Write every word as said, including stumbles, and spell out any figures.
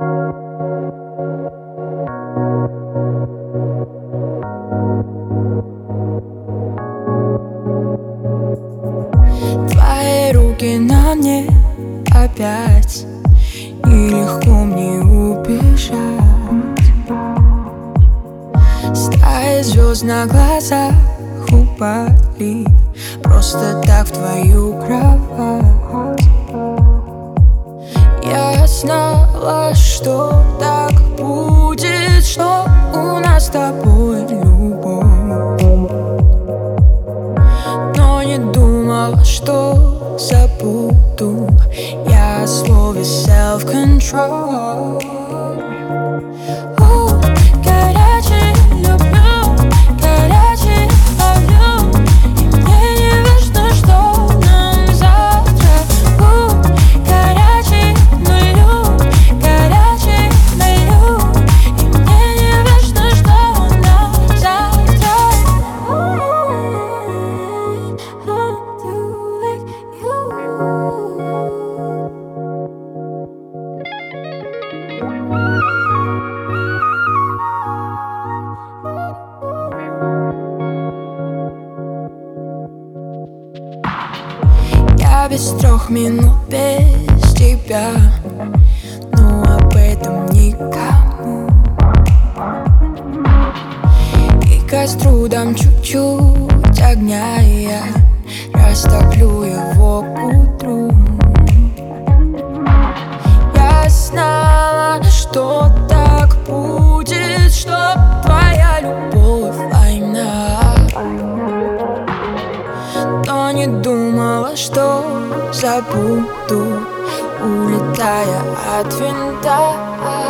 Твои руки на мне опять, нелегко мне убежать. Стаи звезд на глазах упали просто так в твою кровать. Я знала, что так будет, что у нас с тобой любовь, но не думала, что забуду я о слове self-control. Я без трех минут без тебя, но об этом никому. И костру дам чуть-чуть огня, и я растоплю его к утру. Я знала, что так будет, что твоя любовь война, но не думала, что забуду, улетая от винта.